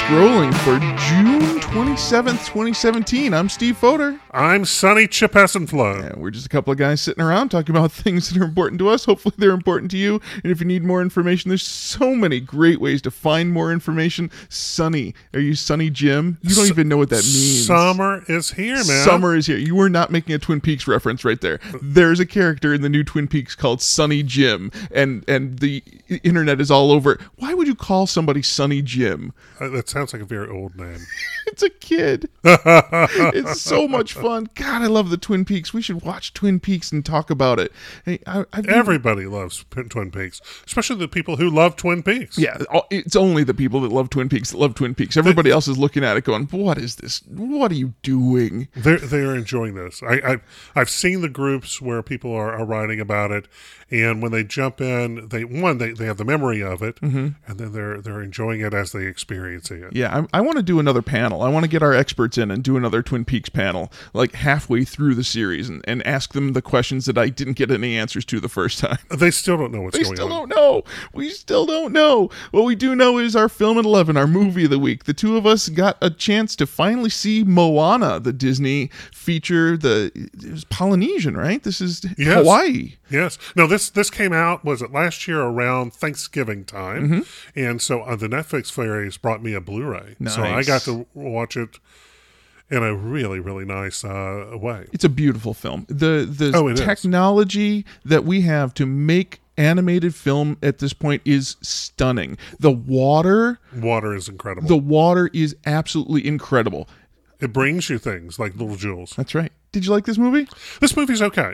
Scrolling for June 27th, 2017. I'm Steve Fodor. I'm Sonny Chip Hessenflow. And we're just a couple of guys sitting around talking about things that are important to us. Hopefully they're important to you. And if you need more information, there's so many great ways to find more information. Sonny. Are you Sonny Jim? You don't even know what that means. Summer is here, man. Summer is here. You were not making a Twin Peaks reference right there. There's a character in the new Twin Peaks called Sonny Jim. And the internet is all over it. Why would you call somebody Sonny Jim? That sounds like a very old name. It's a kid. It's so much fun. God, I love the Twin Peaks. We should watch Twin Peaks and talk about it. Hey, Everybody loves Twin Peaks, especially the people who love Twin Peaks. Yeah, it's only the people that love Twin Peaks that love Twin Peaks. Everybody else is looking at it going, what is this? What are you doing? They are enjoying this. I've seen the groups where people are writing about it, and when they jump in, they have the memory of it, and then they're enjoying it as they experiencing it. Yeah, I want to do another panel. I want to get our experts in and do another Twin Peaks panel, like halfway through the series, and ask them the questions that I didn't get any answers to the first time. They still don't know what's going on. They still don't know. We still don't know. What we do know is our film at 11, our movie of the week. The two of us got a chance to finally see Moana, the Disney feature. It was Polynesian, right? This is Hawaii. Yes. No, this came out, was it last year around Thanksgiving time? And so the Netflix series brought me a Blu-ray. Nice. So I got to watch it in a really, really nice way. It's a beautiful film. The it technology that we have to make animated film at this point is stunning. The water is incredible. The water is absolutely incredible. It brings you things like little jewels. That's right. Did you like this movie? This movie's okay.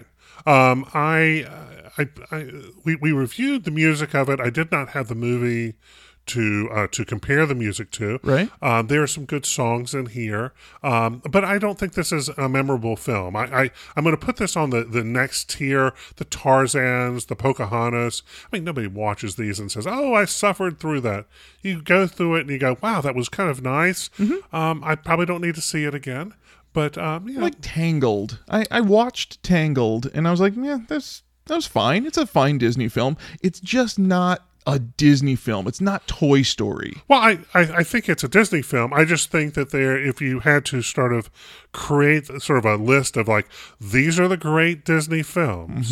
We reviewed the music of it. I did not have the movie to compare the music to. Right. There are some good songs in here, but I don't think this is a memorable film. I'm going to put this on the next tier, the Tarzans, the Pocahontas. I mean, nobody watches these and says, "Oh, I suffered through that." You go through it and you go, "Wow, that was kind of nice." I probably don't need to see it again. But like Tangled. I watched Tangled and I was like, yeah, that was fine. It's a fine Disney film. It's just not a Disney film. It's not Toy Story. Well, I think it's a Disney film. I just think that if you had to sort of create sort of a list of like, these are the great Disney films,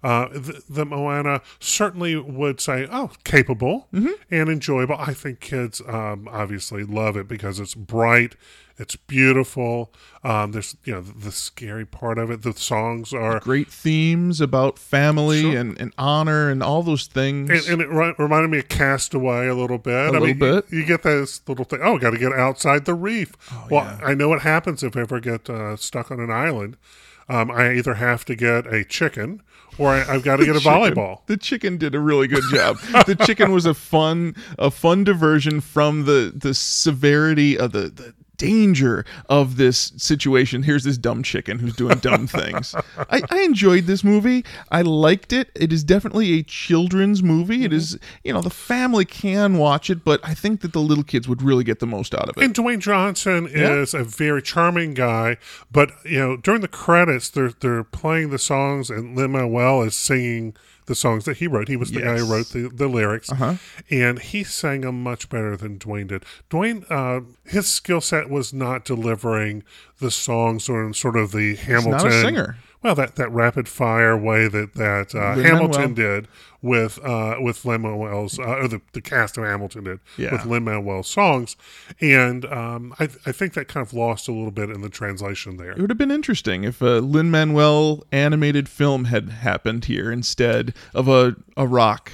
the Moana certainly would say, oh, capable and enjoyable. I think kids obviously love it because it's bright. It's beautiful. There's the scary part of it. The songs are great themes about family and honor and all those things. And it reminded me of Castaway a little bit. You get this little thing. Oh, got to get outside the reef. I know what happens if I ever get stuck on an island. I either have to get a chicken or I've got to get a volleyball. The chicken did a really good job. The chicken was a fun diversion from the severity of the danger of this situation. Here's this dumb chicken who's doing dumb things. I enjoyed this movie. I liked it. It is definitely a children's movie. It is, the family can watch it, but I think that the little kids would really get the most out of it. And Dwayne Johnson is a very charming guy, but during the credits, they're playing the songs, and Lin-Manuel is singing the songs that he wrote. He was the guy who wrote the lyrics, and he sang them much better than Dwayne did. Dwayne, his skill set was not delivering the songs or sort of the Hamilton. He's not a singer. Well, that rapid fire way that Hamilton did with Lin-Manuel's, or the cast of Hamilton did with Lin-Manuel's songs, and I think that kind of lost a little bit in the translation there. It would have been interesting if a Lin-Manuel animated film had happened here instead of a rock.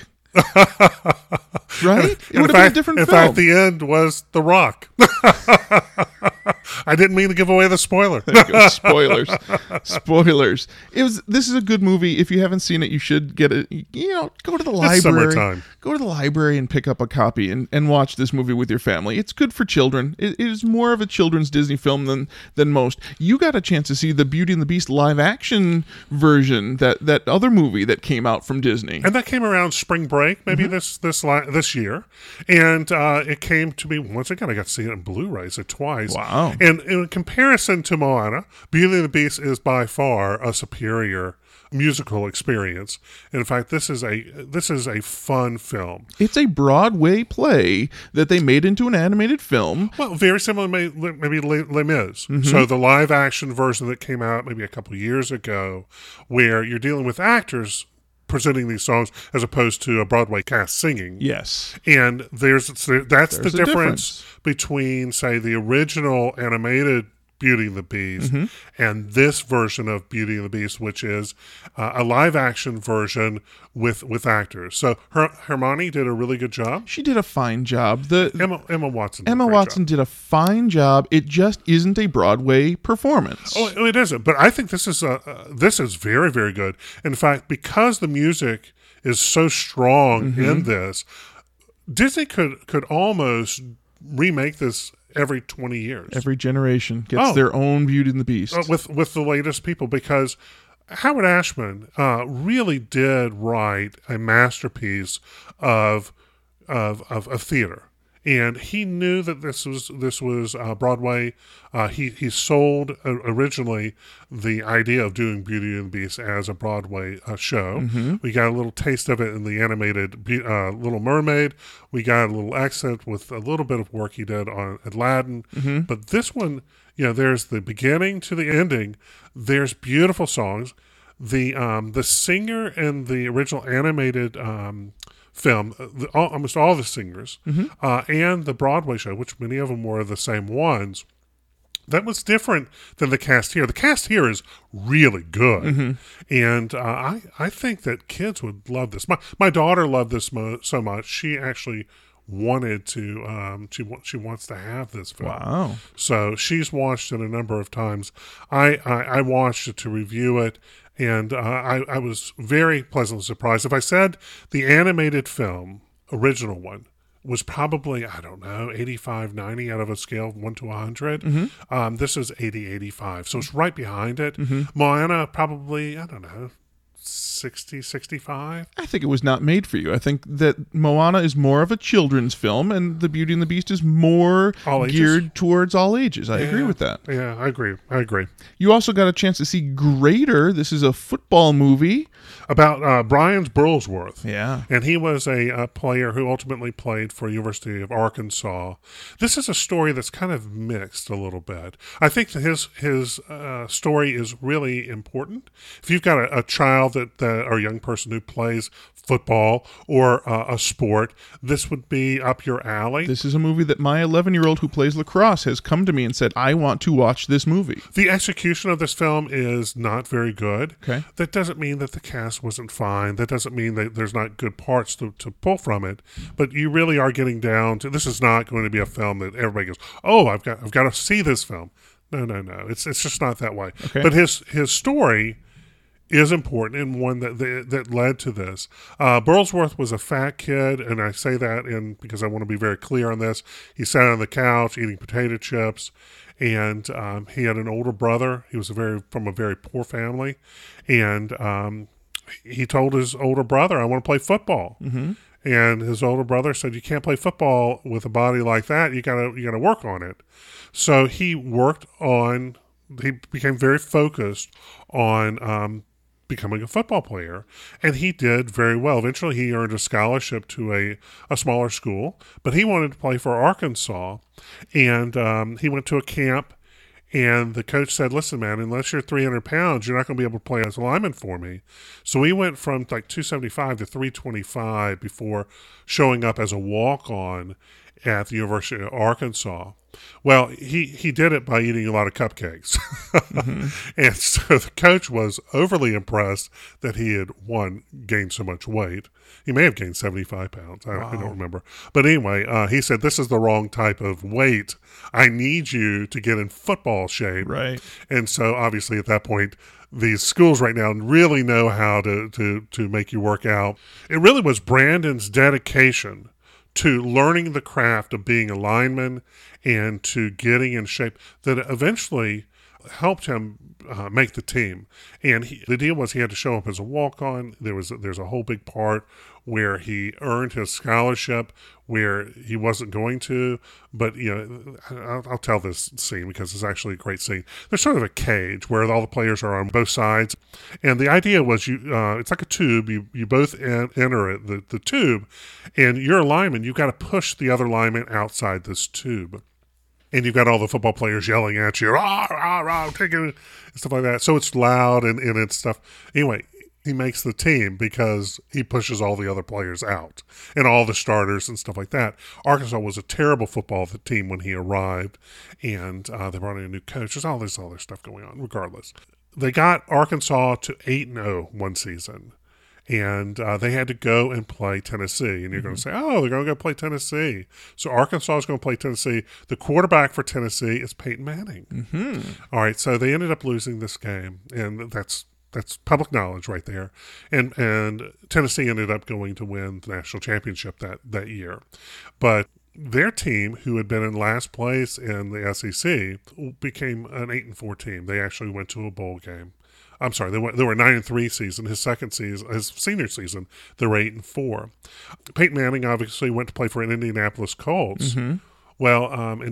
Right? It would have been a different film. In fact, the end was The Rock. I didn't mean to give away the spoiler. Spoilers. This is a good movie. If you haven't seen it, you should get it. Go to the library. It's summertime. Go to the library and pick up a copy and watch this movie with your family. It's good for children. It is more of a children's Disney film than most. You got a chance to see the Beauty and the Beast live action version, that other movie that came out from Disney, and that came around spring break, maybe this year, and it came to me once again. I got to see it on Blu-ray, so twice. Wow! And in comparison to Moana, Beauty and the Beast is by far a superior musical experience. In fact, this is a fun film. It's a Broadway play that they made into an animated film. Well, very similar, maybe Les Mis. So the live action version that came out maybe a couple of years ago, where you're dealing with actors presenting these songs as opposed to a Broadway cast singing. Yes. And that's the a difference between, say, the original animated Beauty and the Beast and this version of Beauty and the Beast, which is a live action version with actors. So Hermione did a really good job. She did a fine job. Emma Watson. Emma Watson did a fine job. It just isn't a Broadway performance. Oh, it isn't. But I think this is very, very good. In fact, because the music is so strong in this, Disney could almost remake this every 20 years. Every generation gets their own Beauty and the Beast. With the latest people, because Howard Ashman really did write a masterpiece of theater. And he knew that this was Broadway. He sold originally the idea of doing Beauty and the Beast as a Broadway show. We got a little taste of it in the animated Little Mermaid. We got a little accent with a little bit of work he did on Aladdin. But this one, there's the beginning to the ending. There's beautiful songs. The singer in the original animated film, almost all the singers, and the Broadway show, which many of them were the same ones, that was different than the cast here. The cast here is really good, and I think that kids would love this. My daughter loved this so much, she actually wanted to, she wants to have this film. Wow. So she's watched it a number of times. I watched it to review it, and I was very pleasantly surprised. If I said the animated film, original one, was probably, 85, 90 out of a scale of 1 to 100, this is 80, 85. So it's right behind it. Moana, probably, 60, 65. I think it was not made for you. I think that Moana is more of a children's film, and The Beauty and the Beast is more geared towards all ages. I agree with that. Yeah, I agree. You also got a chance to see Greater. This is a football movie about Brian Burlsworth. Yeah. And he was a player who ultimately played for University of Arkansas. This is a story that's kind of mixed a little bit. I think that his story is really important. If you've got a child or a young person who plays football or a sport, this would be up your alley. This is a movie that my 11-year-old who plays lacrosse has come to me and said, I want to watch this movie. The execution of this film is not very good. Okay. That doesn't mean that the cast wasn't fine. That doesn't mean that there's not good parts to pull from it. But you really are getting down to, this is not going to be a film that everybody goes, oh, I've got to see this film. No. It's just not that way. Okay. But his story is important and one that led to this. Burlsworth was a fat kid, and I say that because I want to be very clear on this. He sat on the couch eating potato chips, and he had an older brother. He was from a very poor family, and he told his older brother, "I want to play football." And his older brother said, "You can't play football with a body like that. You gotta work on it." So he became very focused on becoming a football player, and he did very well. Eventually, he earned a scholarship to a smaller school, but he wanted to play for Arkansas, and he went to a camp, and the coach said, "Listen, man, unless you're 300 pounds, you're not going to be able to play as a lineman for me." So he went from like 275 to 325 before showing up as a walk-on at the University of Arkansas. Well, he did it by eating a lot of cupcakes. And so the coach was overly impressed that he had, gained so much weight. He may have gained 75 pounds. I don't remember. But anyway, he said, "This is the wrong type of weight. I need you to get in football shape." Right. And so obviously at that point, these schools right now really know how to make you work out. It really was Brandon's dedication to learning the craft of being a lineman and to getting in shape that eventually helped him make the team. And the deal was he had to show up as a walk-on. There's a whole big part where he earned his scholarship where he wasn't going to. But, I'll tell this scene because it's actually a great scene. There's sort of a cage where all the players are on both sides. And the idea was it's like a tube. You both enter it, the tube, and you're a lineman. You've got to push the other lineman outside this tube. And you've got all the football players yelling at you, rah, rah, rah, taking it, and stuff like that. So it's loud and it's stuff. Anyway, he makes the team because he pushes all the other players out and all the starters and stuff like that. Arkansas was a terrible football team when he arrived, and they brought in a new coach. There's all this other stuff going on, regardless. They got Arkansas to 8-0 one season. And they had to go and play Tennessee. And you're going to say, oh, they're going to go play Tennessee. So Arkansas is going to play Tennessee. The quarterback for Tennessee is Peyton Manning. Mm-hmm. All right, so they ended up losing this game. And that's public knowledge right there. And Tennessee ended up going to win the national championship that year. But their team, who had been in last place in the SEC, became an 8-4 team. They actually went to a bowl game. I'm sorry, they were 9-3 season. His second season, his senior season, they were 8-4. Peyton Manning obviously went to play for an Indianapolis Colts. Mm-hmm. Well, in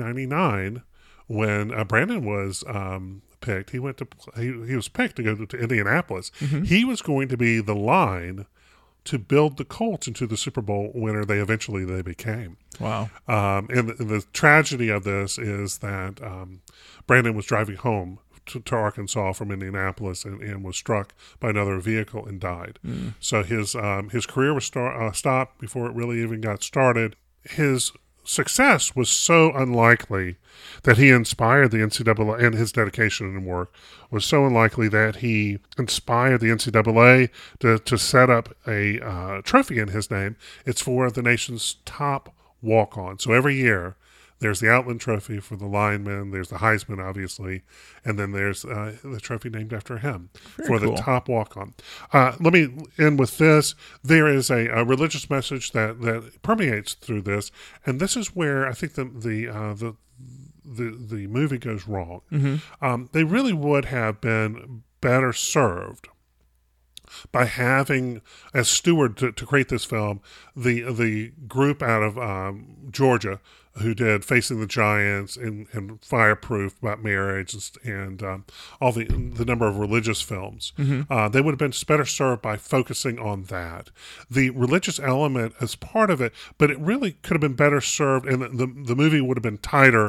1999, when Brandon was picked, he was picked to go to Indianapolis. Mm-hmm. He was going to be the line to build the Colts into the Super Bowl winner they became. Wow. And the tragedy of this is that Brandon was driving home to Arkansas from Indianapolis and was struck by another vehicle and died. Mm. So his career was stopped before it really even got started. His success was so unlikely that he inspired the NCAA, and his dedication and work was so unlikely that he inspired the NCAA to set up a trophy in his name. It's for the nation's top walk-on. So every year, there's the Outland Trophy for the linemen. There's the Heisman, obviously. And then there's the trophy named after him for the top walk-on. Let me end with this. There is a religious message that permeates through this. And this is where I think the movie goes wrong. Mm-hmm. They really would have been better served by having as steward to create this film the group out of Georgia who did Facing the Giants and Fireproof about marriage and all the number of religious films. Mm-hmm. They would have been better served by focusing on that. The religious element as part of it, but it really could have been better served, and the movie would have been tighter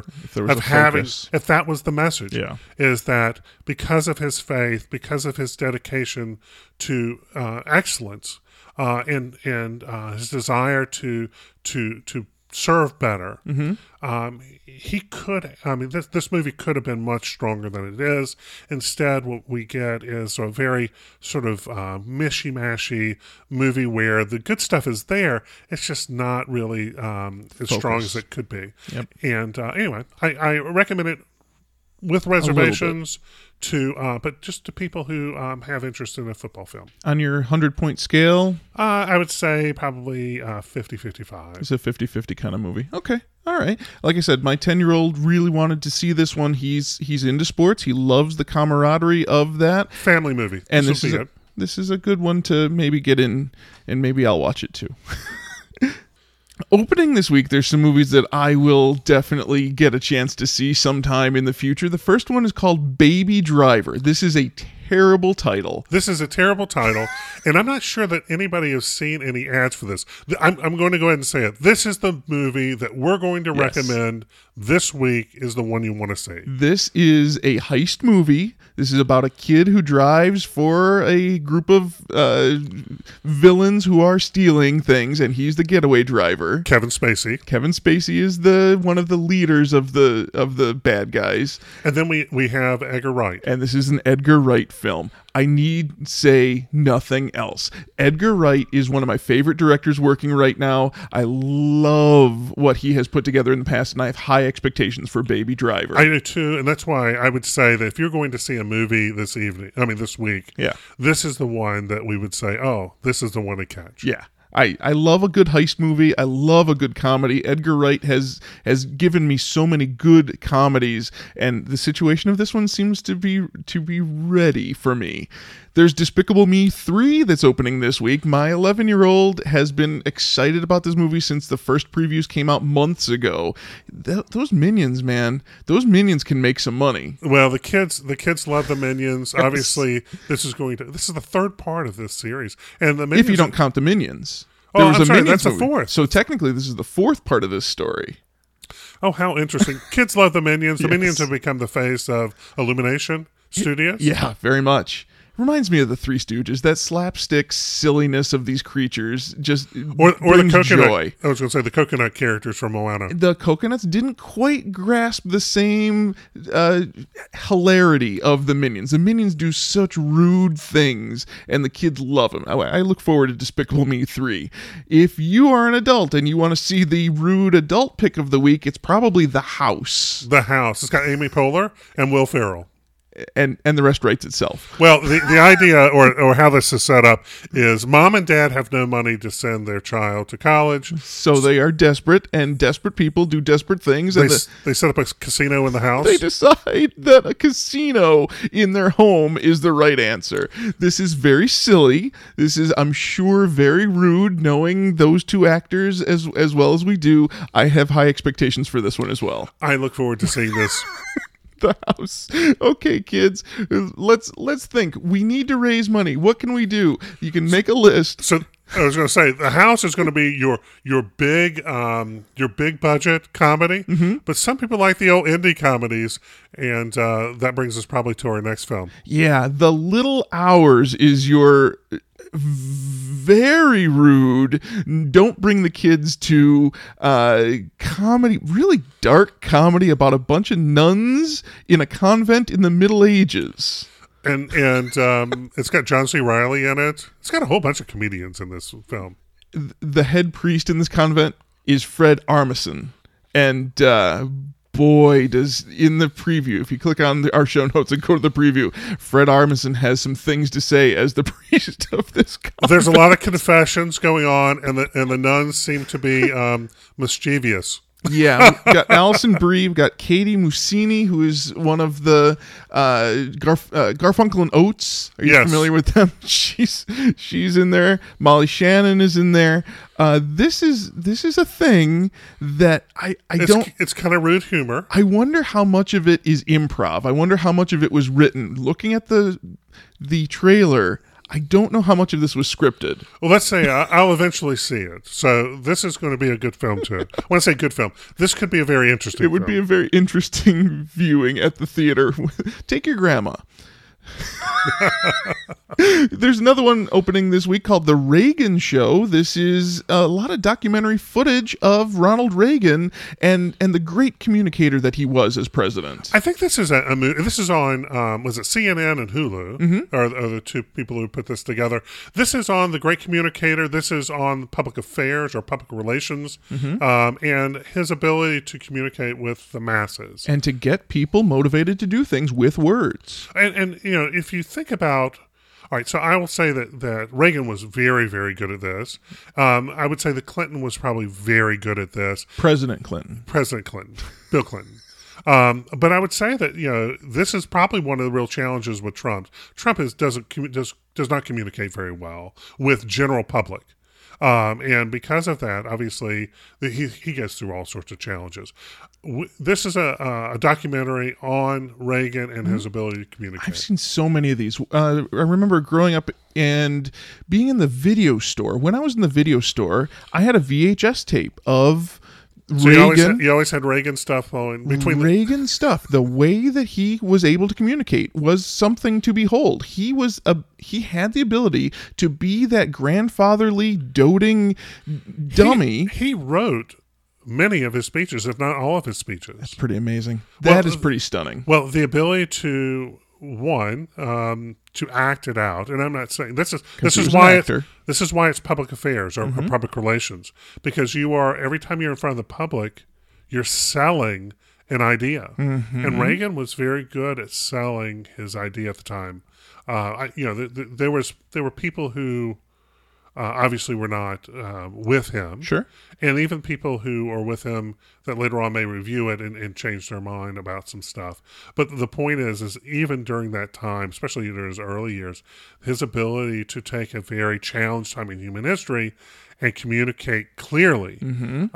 if that was the message. Yeah. Is that because of his faith, because of his dedication to excellence, and his desire to serve better. Mm-hmm. He could. I mean, this movie could have been much stronger than it is. Instead, what we get is a very sort of mishy-mashy movie where the good stuff is there. It's just not really as strong as it could be. Yep. And anyway, I recommend it with reservations but just to people who have interest in a football film. On your 100-point scale? I would say probably 50-55. It's a 50-50 kind of movie. Okay. All right. Like I said, my 10-year-old really wanted to see this one. He's into sports. He loves the camaraderie of that. Family movie. And this is a good one to maybe get in, and maybe I'll watch it too. Opening this week, there's some movies that I will definitely get a chance to see sometime in the future. The first one is called Baby Driver. This is a terrible title. And I'm not sure that anybody has seen any ads for this. I'm going to go ahead and say it. This is the movie that we're going to recommend this week is the one you want to see. This is a heist movie. This is about a kid who drives for a group of villains who are stealing things, and he's the getaway driver. Kevin Spacey. Kevin Spacey is one of the leaders of the bad guys. And then we have Edgar Wright. And this is an Edgar Wright film. I need say nothing else. Edgar Wright is one of my favorite directors working right now. I love what he has put together in the past, and I have high expectations for Baby Driver. I do too, and that's why I would say that if you're going to see a movie this week, this is the one that we would say, oh, this is the one to catch. Yeah. I love a good heist movie. I love a good comedy. Edgar Wright has given me so many good comedies, and the situation of this one seems to be ready for me. There's Despicable Me 3 that's opening this week. My 11-year-old has been excited about this movie since the first previews came out months ago. Those Minions, man, those Minions can make some money. Well, the kids love the Minions. Obviously, this is the third part of this series, and the Minions, if you don't count the Minions. Oh, I'm sorry, that's the fourth. So technically, this is the fourth part of this story. Oh, how interesting! Kids love the Minions. The Yes. Minions have become the face of Illumination Studios. Yeah, very much. Reminds me of the Three Stooges. That slapstick silliness of these creatures just or the brings coconut. joy. I was going to say the coconut characters from Moana. The coconuts didn't quite grasp the same hilarity of the Minions. The Minions do such rude things, and the kids love them. I look forward to Despicable Me 3. If you are an adult and you want to see the rude adult pick of the week, it's probably The House. The House. It's got Amy Poehler and Will Ferrell. And the rest writes itself. Well, the idea or how this is set up is mom and dad have no money to send their child to college. So they are desperate, and desperate people do desperate things. And They set up a casino in the house. they decide that a casino in their home is the right answer. This is very silly. This is, I'm sure, very rude, knowing those two actors as well as we do. I have high expectations for this one as well. I look forward to seeing this. The House. Okay, kids, let's think. We need to raise money. What can we do? You can make a list. So I was going to say The House is going to be your big budget comedy, but some people like the old indie comedies, and that brings us probably to our next film. Yeah, The Little Hours is your very rude, don't bring the kids to comedy, really dark comedy about a bunch of nuns in a convent in the Middle Ages. And it's got John C. Reilly in it. It's got a whole bunch of comedians in this film. The head priest in this convent is Fred Armisen, and boy, does in the preview, if you click on our show notes and go to the preview, Fred Armisen has some things to say as the priest of this convent. There's a lot of confessions going on, and the nuns seem to be mischievous. Yeah, we got Alison Brie, we've got Katie Mussini, who is one of the Garfunkel and Oates. Are you familiar with them? She's in there. Molly Shannon is in there. This is a thing that It's kind of rude humor. I wonder how much of it is improv. I wonder how much of it was written. Looking at the trailer, I don't know how much of this was scripted. Well, let's say I'll eventually see it. So this is going to be a good film, too. When I say good film, this could be a very interesting It would be a very interesting viewing at the theater. Take your grandma. There's another one opening this week called The Reagan Show. This is a lot of documentary footage of Ronald Reagan and the great communicator that he was as president. I think this is a movie. This is on, was it CNN and Hulu? Are the two people who put this together. This is on The Great Communicator. This is on public affairs or public relations, and his ability to communicate with the masses. And to get people motivated to do things with words. And you know, if you think about, all right, so I will say that Reagan was very, very good at this. I would say that Clinton was probably very good at this. President Clinton, Bill Clinton. But I would say that, you know, this is probably one of the real challenges with Trump. Trump does not communicate very well with general public. And because of that, obviously, he gets through all sorts of challenges. This is a documentary on Reagan and his ability to communicate. I've seen so many of these. I remember growing up and being in the video store. When I was in the video store, I had a VHS tape of Reagan. You always had Reagan stuff on between Reagan stuff. The way that he was able to communicate was something to behold. He had the ability to be that grandfatherly, doting dummy. He wrote many of his speeches, if not all of his speeches. That's pretty amazing. That is pretty stunning. Well, the ability to to act it out, and I'm not saying this is why it's public affairs or public relations, because every time you're in front of the public, you're selling an idea, and Reagan was very good at selling his idea at the time. There were people who obviously were not with him. Sure. And even people who are with him that later on may review it and change their mind about some stuff. But the point is even during that time, especially in his early years, his ability to take a very challenged time in human history and communicate clearly, from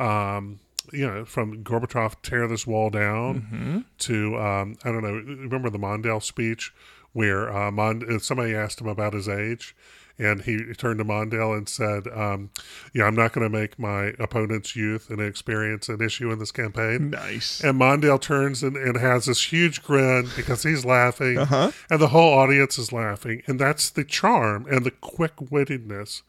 Gorbachev, tear this wall down, to, I don't know, remember the Mondale speech where somebody asked him about his age? And he turned to Mondale and said, I'm not going to make my opponent's youth and experience an issue in this campaign. Nice. And Mondale turns and has this huge grin because he's laughing. And the whole audience is laughing. And that's the charm and the quick-wittedness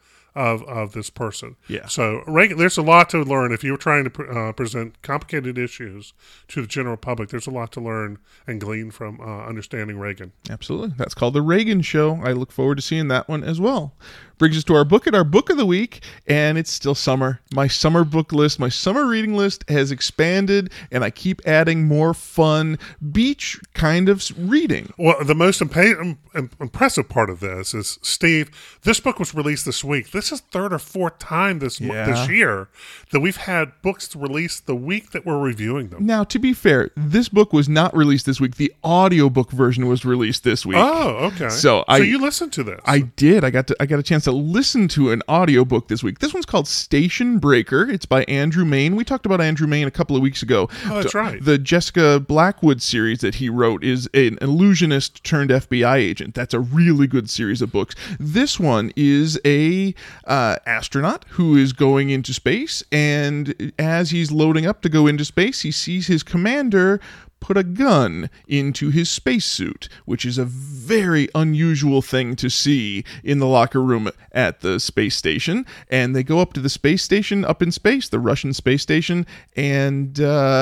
of this person. Yeah. So Reagan, there's a lot to learn. If you're trying to present complicated issues to the general public, there's a lot to learn and glean from understanding Reagan. Absolutely. That's called The Reagan Show. I look forward to seeing that one as well. Brings us to our book of the week, and it's still summer. My summer book list, my summer reading list has expanded, and I keep adding more fun beach kind of reading. Well, the most impressive part of this is, Steve, this book was released this week. This is third or fourth time this year that we've had books released the week that we're reviewing them. Now, to be fair, this book was not released this week. The audiobook version was released this week. Oh, okay. So you listened to this? I did. I got a chance to listen to an audiobook this week. This one's called Station Breaker. It's by Andrew Mayne. We talked about Andrew Mayne a couple of weeks ago. Oh, that's right. The Jessica Blackwood series that he wrote is an illusionist turned FBI agent. That's a really good series of books. This one is a astronaut who is going into space, and as he's loading up to go into space, he sees his commander put a gun into his spacesuit, which is a very unusual thing to see in the locker room at the space station. And they go up to the space station up in space, the Russian space station, and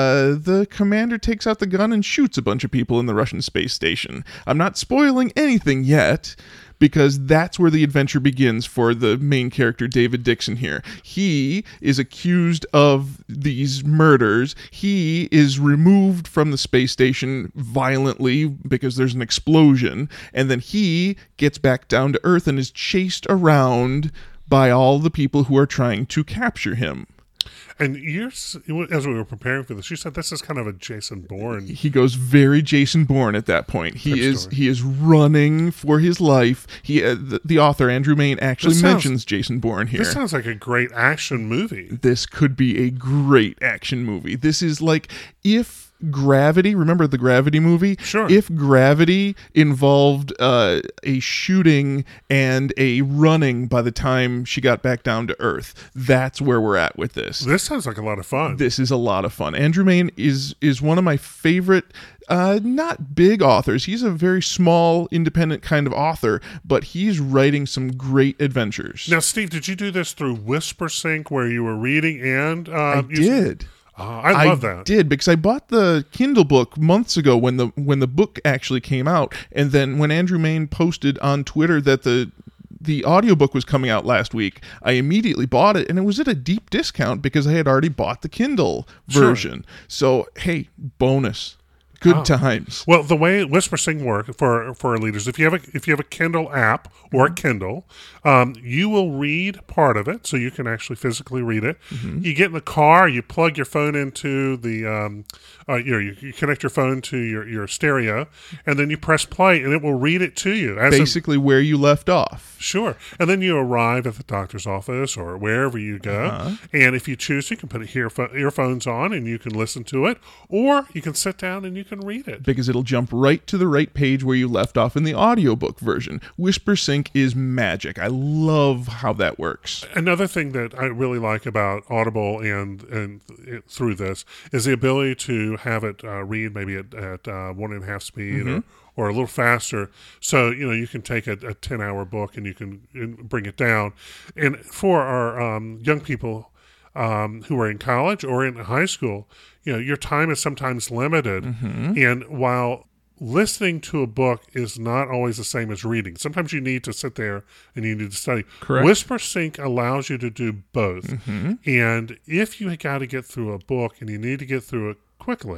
the commander takes out the gun and shoots a bunch of people in the Russian space station. I'm not spoiling anything yet, because that's where the adventure begins for the main character, David Dixon here. He is accused of these murders. He is removed from the space station violently because there's an explosion, and then he gets back down to Earth and is chased around by all the people who are trying to capture him. And as we were preparing for this, you said this is kind of a Jason Bourne. He goes very Jason Bourne at that point. He is running for his life. The author Andrew Mayne actually mentions Jason Bourne here. This sounds like a great action movie. This could be a great action movie. This is like if Gravity, remember the Gravity movie? Sure. If Gravity involved a shooting and a running by the time she got back down to Earth, that's where we're at with this. This sounds like a lot of fun. This is a lot of fun. Andrew Mayne is one of my favorite, not big authors. He's a very small, independent kind of author, but he's writing some great adventures. Now, Steve, did you do this through WhisperSync where you were reading and... I did. I love that. I did, because I bought the Kindle book months ago when the book actually came out, and then when Andrew Mayne posted on Twitter that the audiobook was coming out last week, I immediately bought it, and it was at a deep discount because I had already bought the Kindle version. Sure. So, hey, bonus. Good times. Well, the way WhisperSync works for our readers, if you have a Kindle app or a Kindle, you will read part of it, so you can actually physically read it. Mm-hmm. You get in the car, you plug your phone into the, you connect your phone to your stereo, and then you press play, and it will read it to you. Basically where you left off. Sure. And then you arrive at the doctor's office or wherever you go, and if you choose, you can put earphones on, and you can listen to it, or you can sit down and you can read it. Because it'll jump right to the right page where you left off in the audiobook version. WhisperSync is magic. I love how that works. Another thing that I really like about Audible and through this is the ability to have it read maybe at 1.5 speed or a little faster. So, you can take a 10-hour book and you can bring it down. And for our young people who are in college or in high school, your time is sometimes limited. Mm-hmm. And while listening to a book is not always the same as reading, sometimes you need to sit there and you need to study. Correct. WhisperSync allows you to do both. Mm-hmm. And if you got to get through a book and you need to get through it quickly,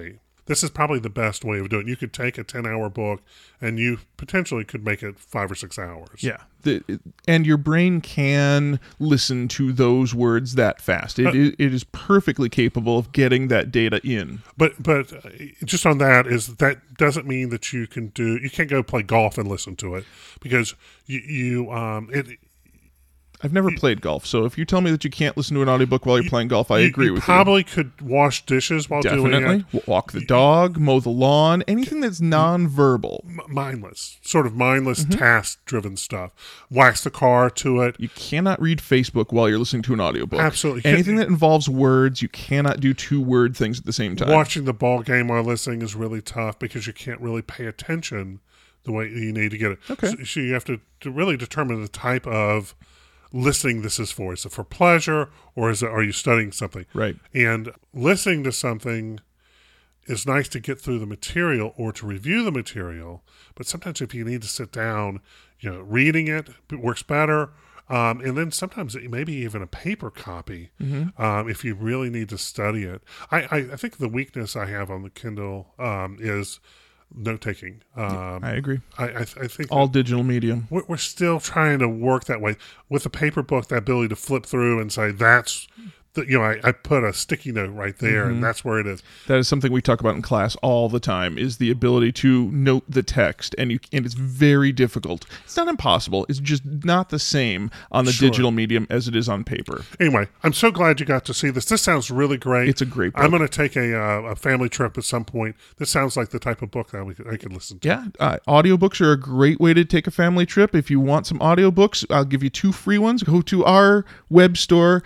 this is probably the best way of doing it. You could take a 10-hour book and you potentially could make it 5 or 6 hours. Yeah. And your brain can listen to those words that fast. It is perfectly capable of getting that data in. But just on that doesn't mean that you can't go play golf and listen to it, because I've never played golf, so if you tell me that you can't listen to an audiobook while you're playing golf, I agree with you. You probably could wash dishes while doing it. Definitely. Walk the dog, mow the lawn, anything that's nonverbal. Mindless, task-driven stuff. Wax the car to it. You cannot read Facebook while you're listening to an audiobook. Absolutely. Anything that involves words, you cannot do 2-word things at the same time. Watching the ball game while listening is really tough because you can't really pay attention the way you need to get it. Okay. So you have to really determine the type of listening this is for. Is it for pleasure, or are you studying something? Right. And listening to something is nice to get through the material or to review the material, but sometimes if you need to sit down, reading it works better. And then sometimes maybe even a paper copy, if you really need to study it. I think the weakness I have on the Kindle is note-taking. I agree. I think all digital medium. We're still trying to work that way. With a paper book, that ability to flip through and say, that's I put a sticky note right there, and that's where it is. That is something we talk about in class all the time, is the ability to note the text, and it's very difficult. It's not impossible. It's just not the same on the digital medium as it is on paper. Anyway, I'm so glad you got to see this. This sounds really great. It's a great book. I'm going to take a family trip at some point. This sounds like the type of book that I could listen to. Yeah, audiobooks are a great way to take a family trip. If you want some audiobooks, I'll give you 2 free ones. Go to our web store,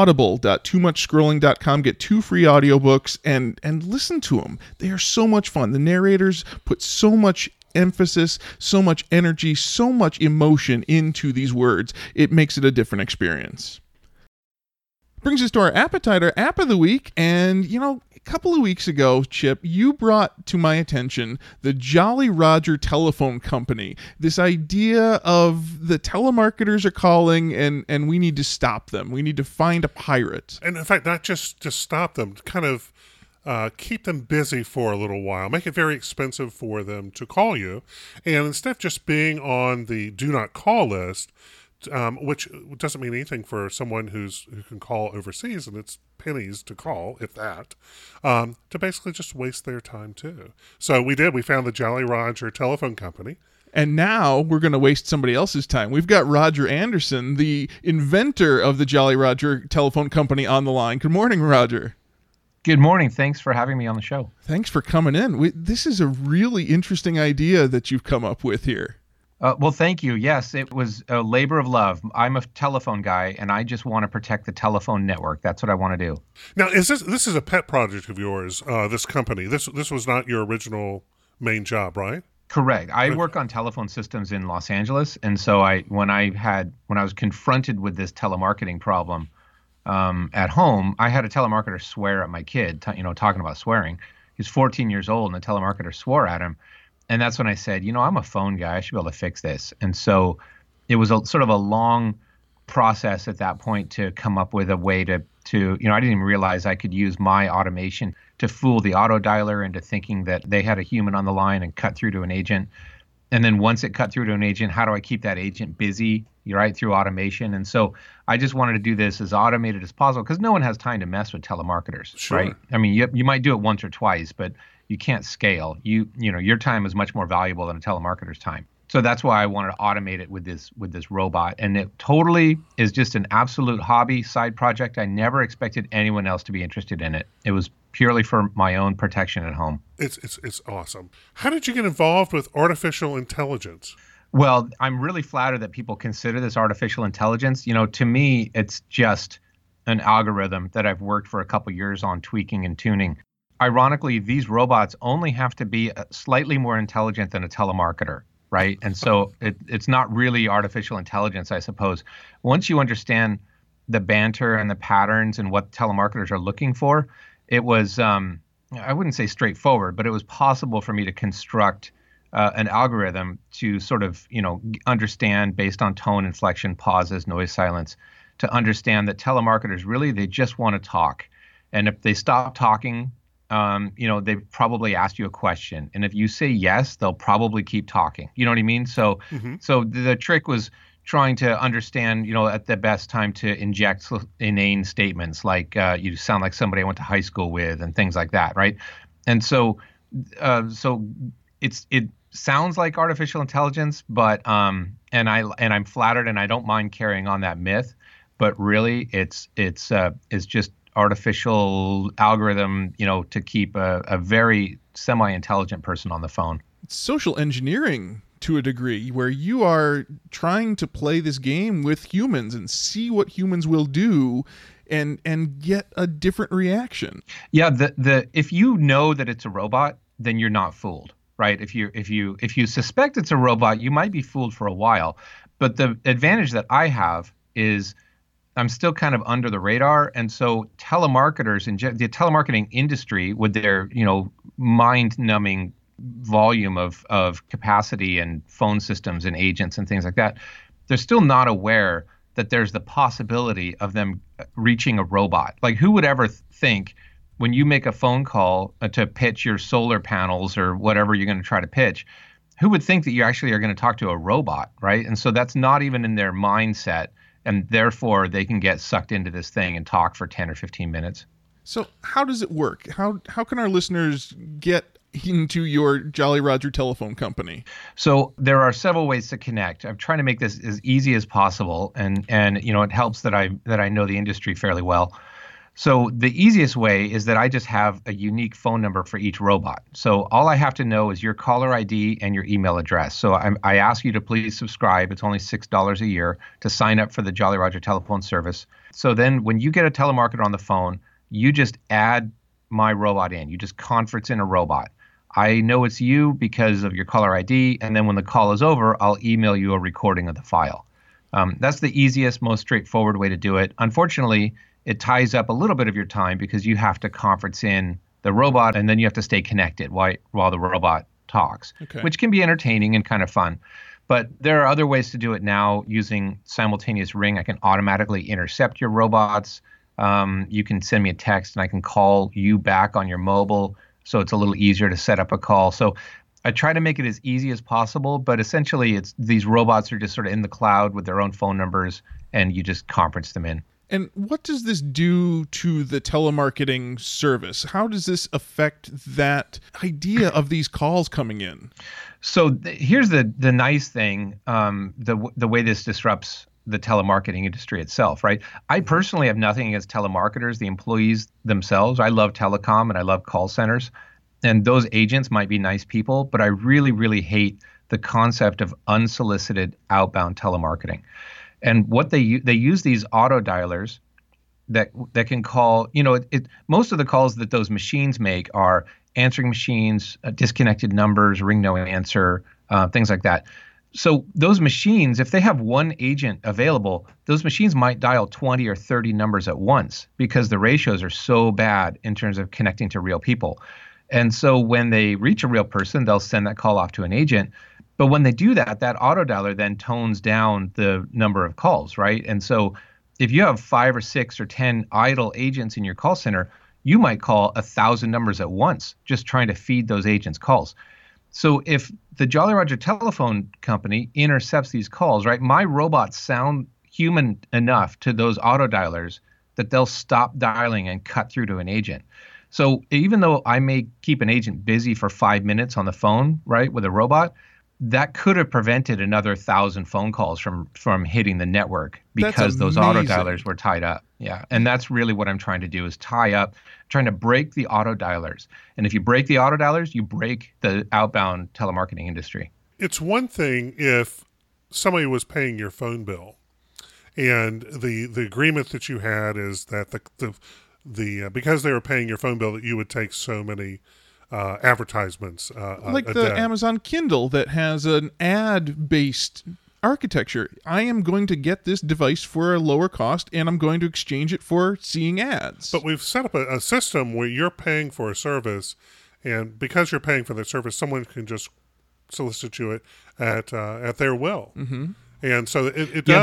audible.toomuchscrolling.com, get 2 free audiobooks and listen to them. They are so much fun. The narrators put so much emphasis, so much energy, so much emotion into these words. It makes it a different experience. Brings us to our appetizer app of the week. And, a couple of weeks ago, Chip, you brought to my attention the Jolly Roger Telephone Company. This idea of the telemarketers are calling and we need to stop them. We need to find a pirate. And in fact, not just to stop them, kind of keep them busy for a little while. Make it very expensive for them to call you. And instead of just being on the do not call list, which doesn't mean anything for someone who can call overseas, and it's pennies to call, if that, to basically just waste their time too. So we found the Jolly Roger Telephone Company. And now we're going to waste somebody else's time. We've got Roger Anderson, the inventor of the Jolly Roger Telephone Company, on the line. Good morning, Roger. Good morning. Thanks for having me on the show. Thanks for coming in. This is a really interesting idea that you've come up with here. Well, thank you. Yes, it was a labor of love. I'm a telephone guy, and I just want to protect the telephone network. That's what I want to do. Now, this is a pet project of yours, this company. This was not your original main job, right? Correct. I work on telephone systems in Los Angeles, and so when I was confronted with this telemarketing problem at home, I had a telemarketer swear at my kid, talking about swearing. He's 14 years old, and the telemarketer swore at him. And that's when I said, I'm a phone guy. I should be able to fix this. And so it was sort of a long process at that point to come up with a way to I didn't even realize I could use my automation to fool the auto dialer into thinking that they had a human on the line and cut through to an agent. And then once it cut through to an agent, how do I keep that agent busy, right, through automation? And so I just wanted to do this as automated as possible because no one has time to mess with telemarketers, sure. Right? I mean, you might do it once or twice, but you can't scale. Your time is much more valuable than a telemarketer's time. So that's why I wanted to automate it with this robot. And it totally is just an absolute hobby side project. I never expected anyone else to be interested in it. It was purely for my own protection at home. It's awesome. How did you get involved with artificial intelligence? Well, I'm really flattered that people consider this artificial intelligence. To me, it's just an algorithm that I've worked for a couple years on tweaking and tuning. Ironically, these robots only have to be slightly more intelligent than a telemarketer, right? And so it's not really artificial intelligence, I suppose. Once you understand the banter and the patterns and what telemarketers are looking for, it was, I wouldn't say straightforward, but it was possible for me to construct an algorithm to sort of, understand based on tone, inflection, pauses, noise, silence, to understand that telemarketers really, they just want to talk. And if they stop talking, they probably asked you a question, and if you say yes, they'll probably keep talking. You know what I mean? So, so the trick was trying to understand, at the best time to inject inane statements like you sound like somebody I went to high school with and things like that, right? And so it sounds like artificial intelligence, but and I'm flattered and I don't mind carrying on that myth, but really it's just artificial algorithm, to keep a very semi-intelligent person on the phone. It's social engineering to a degree, where you are trying to play this game with humans and see what humans will do and get a different reaction. Yeah, if you know that it's a robot, then you're not fooled, right? If you suspect it's a robot, you might be fooled for a while. But the advantage that I have is I'm still kind of under the radar. And so telemarketers and the telemarketing industry, with their, mind-numbing volume of capacity and phone systems and agents and things like that, they're still not aware that there's the possibility of them reaching a robot. Like, who would ever think when you make a phone call to pitch your solar panels or whatever you're going to try to pitch, who would think that you actually are going to talk to a robot, right? And so that's not even in their mindset. And therefore, they can get sucked into this thing and talk for 10 or 15 minutes. So how does it work? How can our listeners get into your Jolly Roger telephone company? So there are several ways to connect. I'm trying to make this as easy as possible. And it helps that I know the industry fairly well. So the easiest way is that I just have a unique phone number for each robot. So all I have to know is your caller ID and your email address. So I ask you to please subscribe. It's only $6 a year to sign up for the Jolly Roger telephone service. So then when you get a telemarketer on the phone, you just add my robot in. You just conference in a robot. I know it's you because of your caller ID, and then when the call is over, I'll email you a recording of the file. That's the easiest, most straightforward way to do it. Unfortunately, it ties up a little bit of your time because you have to conference in the robot, and then you have to stay connected while the robot talks, which can be entertaining and kind of fun. But there are other ways to do it now using simultaneous ring. I can automatically intercept your robots. You can send me a text, and I can call you back on your mobile. So it's a little easier to set up a call. So I try to make it as easy as possible, but essentially these robots are just sort of in the cloud with their own phone numbers, and you just conference them in. And what does this do to the telemarketing service? How does this affect that idea of these calls coming in? So here's the nice thing, the way this disrupts the telemarketing industry itself, right? I personally have nothing against telemarketers, the employees themselves. I love telecom and I love call centers. And those agents might be nice people, but I really, really hate the concept of unsolicited outbound telemarketing. And what they use these auto dialers that can call, most of the calls that those machines make are answering machines, disconnected numbers, ring no answer, things like that. So those machines, if they have one agent available, those machines might dial 20 or 30 numbers at once because the ratios are so bad in terms of connecting to real people. And so when they reach a real person, they'll send that call off to an agent. But when they do that, that auto dialer then tones down the number of calls, right? And so if you have 5 or 6 or 10 idle agents in your call center, you might call 1,000 numbers at once, just trying to feed those agents calls. So if the Jolly Roger telephone company intercepts these calls, right, my robots sound human enough to those auto dialers that they'll stop dialing and cut through to an agent. So even though I may keep an agent busy for 5 minutes on the phone, right, with a robot, that could have prevented another 1,000 phone calls from hitting the network because those auto dialers were tied up. Yeah. And that's really what I'm trying to do, is trying to break the auto dialers. And if you break the auto dialers, you break the outbound telemarketing industry. It's one thing if somebody was paying your phone bill and the agreement that you had is that the because they were paying your phone bill that you would take so many advertisements like a the day. Amazon Kindle that has an ad-based architecture. I am going to get this device for a lower cost, and I'm going to exchange it for seeing ads. But we've set up a system where you're paying for a service, and because you're paying for the service, someone can just solicit you it at their will. Mm-hmm. And so it does.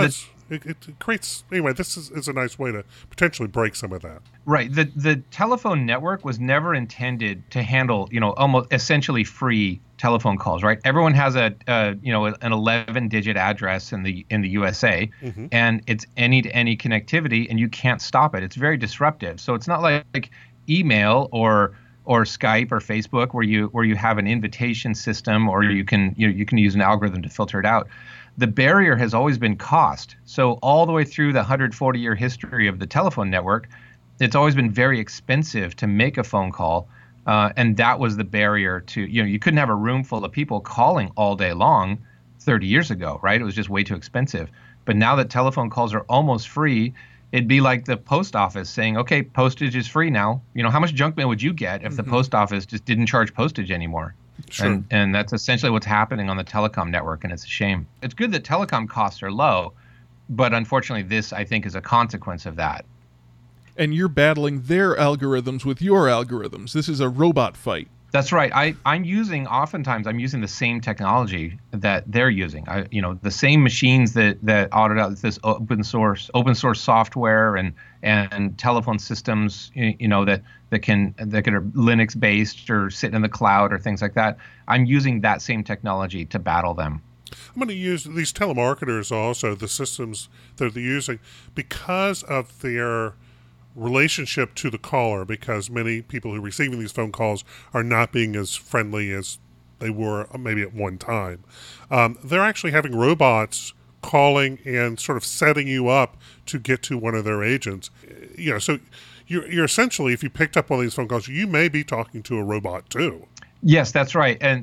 it creates, anyway, this is a nice way to potentially break some of that. Right. The telephone network was never intended to handle, almost essentially free telephone calls, right? Everyone has an 11-digit address in the USA, and it's any-to-any connectivity, and you can't stop it. It's very disruptive. So it's not like email or Skype or Facebook where you have an invitation system, or you can use an algorithm to filter it out. The barrier has always been cost. So all the way through the 140-year history of the telephone network, it's always been very expensive to make a phone call. And that was the barrier to, you couldn't have a room full of people calling all day long 30 years ago, right? It was just way too expensive. But now that telephone calls are almost free, it'd be like the post office saying, okay, postage is free now. How much junk mail would you get if the post office just didn't charge postage anymore? Sure. And that's essentially what's happening on the telecom network, and it's a shame. It's good that telecom costs are low, but unfortunately this, I think, is a consequence of that. And you're battling their algorithms with your algorithms. This is a robot fight. That's right. Oftentimes I'm using the same technology that they're using. The same machines that audit out this open source software and telephone systems, that can are Linux based or sit in the cloud or things like that. I'm using that same technology to battle them. I'm going to use these telemarketers also, the systems that they're using, because of their relationship to the caller, because many people who are receiving these phone calls are not being as friendly as they were maybe at one time. They're actually having robots calling and sort of setting you up to get to one of their agents. So you're essentially, if you picked up one of these phone calls, you may be talking to a robot too. Yes, that's right. And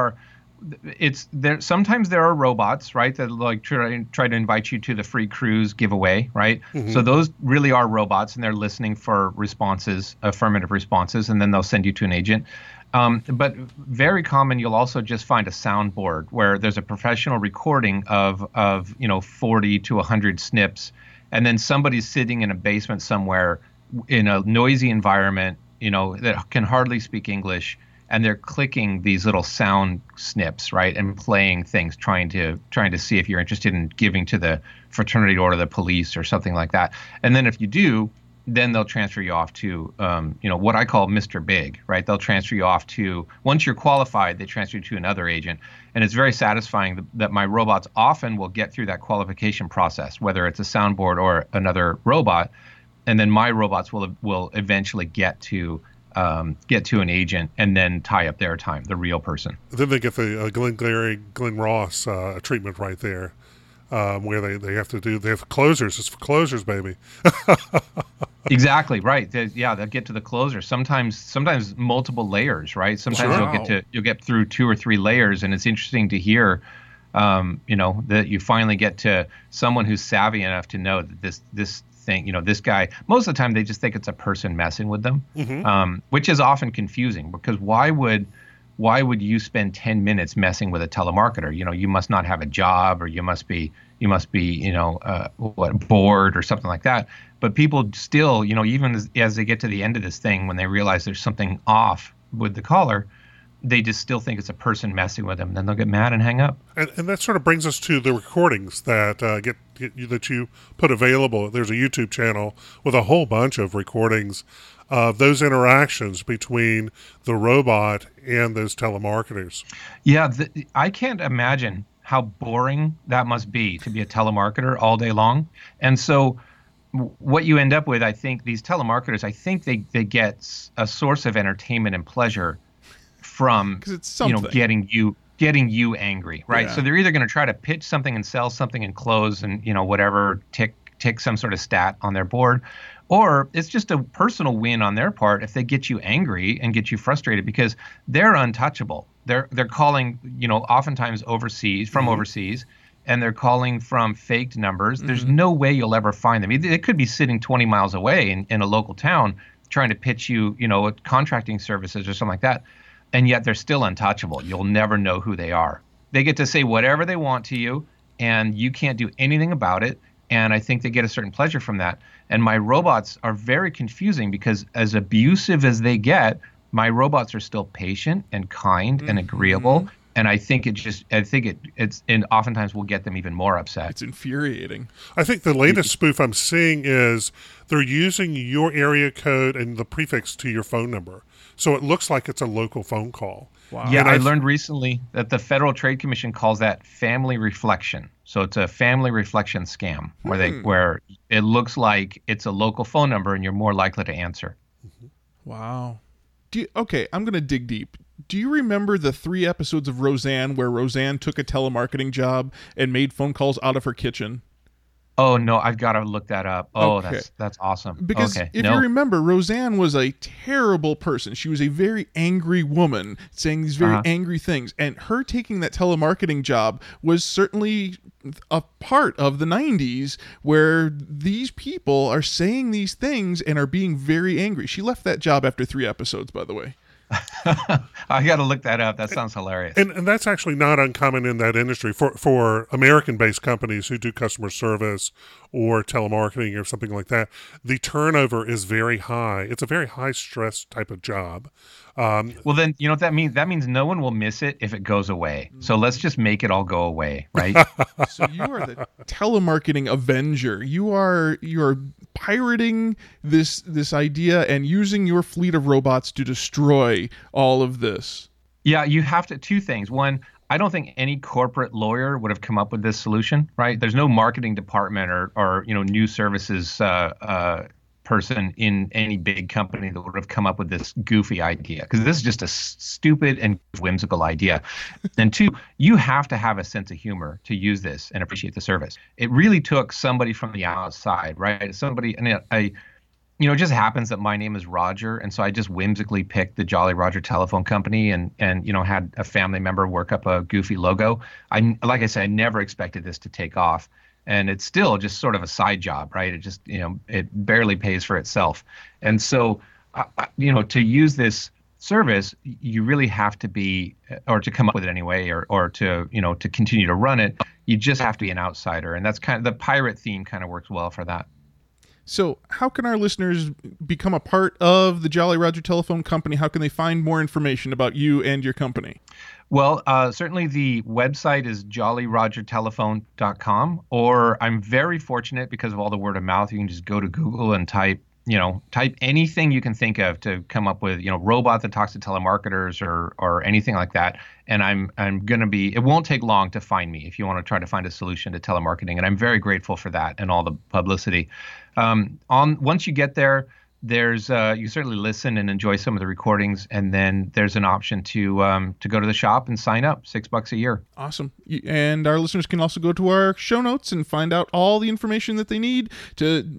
sometimes there are robots, right, that like try to invite you to the free cruise giveaway, right? So those really are robots, and they're listening for responses, affirmative responses, and then they'll send you to an agent. But very common, you'll also just find a soundboard where there's a professional recording of 40 to 100 snips, and then somebody's sitting in a basement somewhere in a noisy environment, that can hardly speak English, and they're clicking these little sound snips, right, and playing things, trying to see if you're interested in giving to the fraternity order, the police, or something like that. And then if you do, then they'll transfer you off to, what I call Mr. Big, right? They'll transfer you off to, once you're qualified, they transfer you to another agent. And it's very satisfying that my robots often will get through that qualification process, whether it's a soundboard or another robot, and then my robots will eventually get to an agent and then tie up their time, the real person. Then they get the Glenn Ross treatment right there, where they have closers. It's for closers, baby. Exactly right. They'll get to the closer. Sometimes multiple layers, right? Sometimes you'll get through 2 or 3 layers, and it's interesting to hear, that you finally get to someone who's savvy enough to know that this thing, this guy, most of the time they just think it's a person messing with them, which is often confusing, because why would you spend 10 minutes messing with a telemarketer? You must not have a job, or you must be bored or something like that. But people still, even as they get to the end of this thing, when they realize there's something off with the caller, they just still think it's a person messing with them. Then they'll get mad and hang up. And that sort of brings us to the recordings that that you put available. There's a YouTube channel with a whole bunch of recordings of those interactions between the robot and those telemarketers. Yeah, I can't imagine how boring that must be to be a telemarketer all day long. And so what you end up with, I think, these telemarketers, I think they get a source of entertainment and pleasure from getting you angry, right? Yeah. So they're either going to try to pitch something and sell something and close and whatever, tick some sort of stat on their board, or it's just a personal win on their part if they get you angry and get you frustrated, because they're untouchable. They're calling oftentimes overseas, and they're calling from faked numbers. There's no way you'll ever find them. They could be sitting 20 miles away in a local town trying to pitch you contracting services or something like that. And yet they're still untouchable. You'll never know who they are. They get to say whatever they want to you, and you can't do anything about it. And I think they get a certain pleasure from that. And my robots are very confusing, because as abusive as they get, my robots are still patient and kind and agreeable. And I think it's and oftentimes will get them even more upset. It's infuriating. I think the latest spoof I'm seeing is they're using your area code and the prefix to your phone number. So it looks like it's a local phone call. Wow. Yeah, I learned recently that the Federal Trade Commission calls that family reflection. So it's a family reflection scam where it looks like it's a local phone number and you're more likely to answer. Wow. Okay, I'm going to dig deep. Do you remember the 3 episodes of Roseanne where Roseanne took a telemarketing job and made phone calls out of her kitchen? Oh, no, I've got to look that up. Oh, Okay. that's awesome. Because okay. if No. you remember, Roseanne was a terrible person. She was a very angry woman saying these very angry things. And her taking that telemarketing job was certainly a part of the 90s where these people are saying these things and are being very angry. She left that job after 3 episodes, by the way. I got to look that up. That sounds hilarious. And that's actually not uncommon in that industry for American-based companies who do customer service or telemarketing or something like that. The turnover is very high. It's a very high-stress type of job. Well, then, you know what that means? That means no one will miss it if it goes away. So let's just make it all go away, right? So you are the telemarketing avenger. You are pirating this idea and using your fleet of robots to destroy all of this. Yeah, you have to. 2 things. One, I don't think any corporate lawyer would have come up with this solution, right? There's no marketing department or new services person in any big company that would have come up with this goofy idea, because this is just a stupid and whimsical idea. And 2, you have to have a sense of humor to use this and appreciate the service. It really took somebody from the outside, right? Somebody, and it just happens that my name is Roger, and so I just whimsically picked the Jolly Roger Telephone Company and had a family member work up a goofy logo. Like I said, I never expected this to take off. And it's still just sort of a side job, right? It just, it barely pays for itself. And so, to use this service, you really have to be, or to come up with it anyway, or to, to continue to run it, you just have to be an outsider. And that's kind of, the pirate theme kind of works well for that. So how can our listeners become a part of the Jolly Roger Telephone Company? How can they find more information about you and your company? Well, certainly the website is jollyrogertelephone.com, or I'm very fortunate because of all the word of mouth. You can just go to Google and type anything you can think of to come up with, robot that talks to telemarketers or anything like that. And I'm going to it won't take long to find me if you want to try to find a solution to telemarketing. And I'm very grateful for that and all the publicity. Once you get there, there's you certainly listen and enjoy some of the recordings, and then there's an option to go to the shop and sign up, $6 a year. Awesome. And our listeners can also go to our show notes and find out all the information that they need to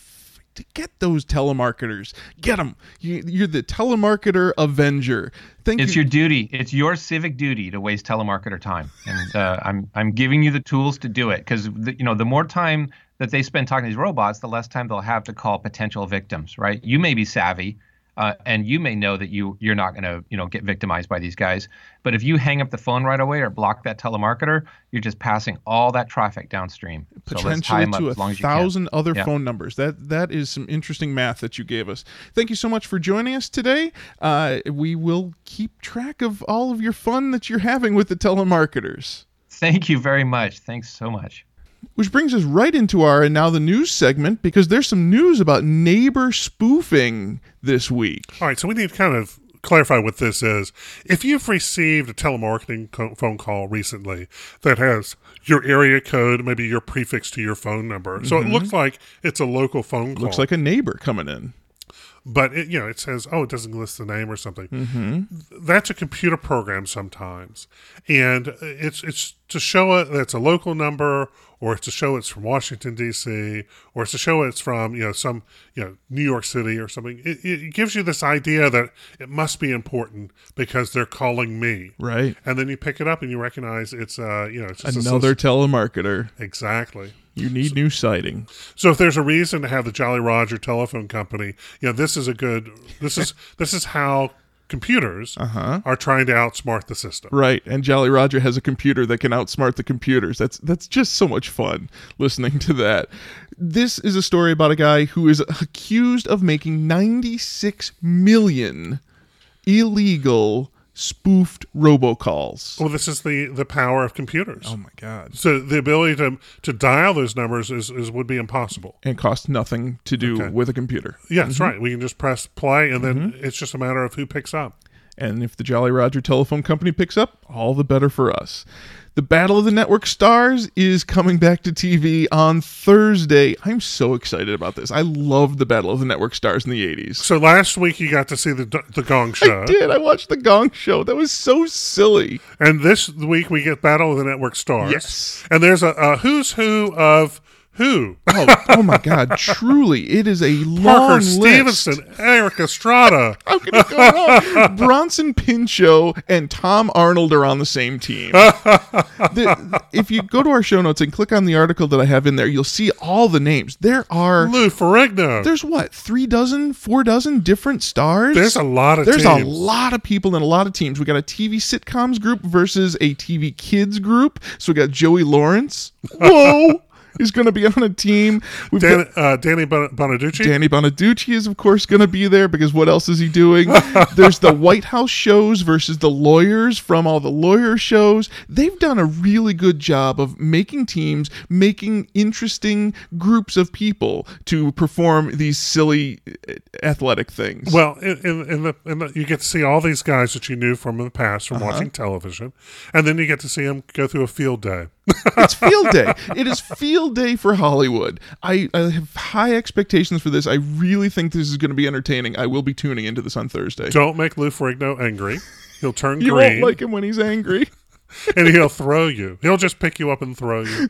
get those telemarketers. Get them. You're the telemarketer avenger. It's your duty. It's your civic duty to waste telemarketer time, and I'm giving you the tools to do it, because the more time that they spend talking to these robots, the less time they'll have to call potential victims, right? You may be savvy, and you may know that you're not going to get victimized by these guys. But if you hang up the phone right away or block that telemarketer, you're just passing all that traffic downstream. Potentially to 1,000 other phone numbers. That is some interesting math that you gave us. Thank you so much for joining us today. We will keep track of all of your fun that you're having with the telemarketers. Thank you very much. Thanks so much. Which brings us right into our and now the news segment, because there's some news about neighbor spoofing this week. All right, so we need to kind of clarify what this is. If you've received a telemarketing phone call recently that has your area code, maybe your prefix to your phone number, so it looks like it's a local phone call. Looks like a neighbor coming in. But it says, it doesn't list the name or something. That's a computer program sometimes, and it's to show it that it's a local number, or it's to show it's from Washington D.C., or it's to show it's from some New York City or something. It gives you this idea that it must be important because they're calling me, right? And then you pick it up and you recognize it's it's just another telemarketer. Exactly. You need new sighting. So if there's a reason to have the Jolly Roger Telephone Company, this is how computers are trying to outsmart the system. Right, and Jolly Roger has a computer that can outsmart the computers. That's just so much fun listening to that. This is a story about a guy who is accused of making 96 million illegal spoofed robocalls. Well, this is the power of computers. Oh my God. So the ability to dial those numbers is would be impossible. And costs nothing to do with a computer. Yeah, that's right. We can just press play, and then it's just a matter of who picks up. And if the Jolly Roger Telephone Company picks up, all the better for us. The Battle of the Network Stars is coming back to TV on Thursday. I'm so excited about this. I loved the Battle of the Network Stars in the 80s. So last week you got to see the Gong Show. I did. I watched the Gong Show. That was so silly. And this week we get Battle of the Network Stars. Yes. And there's a who's who of who. Oh my God. Truly, it is a long Parker list. Stevenson, Eric Estrada. How can it go wrong? Bronson Pinchot and Tom Arnold are on the same team. If you go to our show notes and click on the article that I have in there, you'll see all the names. There are Lou Ferrigno. There's what, 4 dozen different stars? There's a lot of There's teams. a lot of people and a lot of teams. We got a TV sitcoms group versus a TV kids group. So we got Joey Lawrence. Whoa! He's going to be on a team. We've got Danny Bonaducci. Danny Bonaducci is, of course, going to be there because what else is he doing? There's the White House shows versus the lawyers from all the lawyer shows. They've done a really good job of making teams, making interesting groups of people to perform these silly athletic things. Well, you get to see all these guys that you knew from the past from watching television, and then you get to see them go through a field day. It's field day. It is field day for Hollywood. I have high expectations for this. I really think this is going to be entertaining. I will be tuning into this on Thursday. Don't make Lou Ferrigno angry. He'll turn You green. won't like him when he's angry. And he'll throw you. He'll just pick you up and throw you.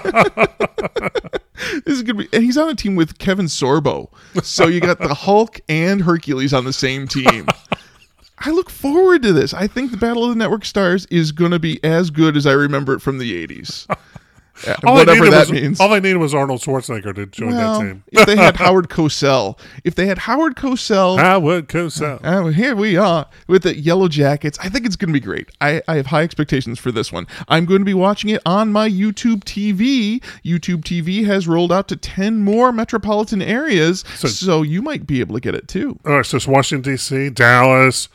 This is gonna be, and he's on a team with Kevin Sorbo. So you got the Hulk and Hercules on the same team. I look forward to this. I think the Battle of the Network Stars is going to be as good as I remember it from the 80s. Whatever that means. All they needed was Arnold Schwarzenegger to join that team. If they had Howard Cosell. Howard Cosell. Here we are with the Yellow Jackets. I think it's going to be great. I have high expectations for this one. I'm going to be watching it on my YouTube TV. YouTube TV has rolled out to 10 more metropolitan areas, so you might be able to get it too. All right, so it's Washington, D.C., Dallas,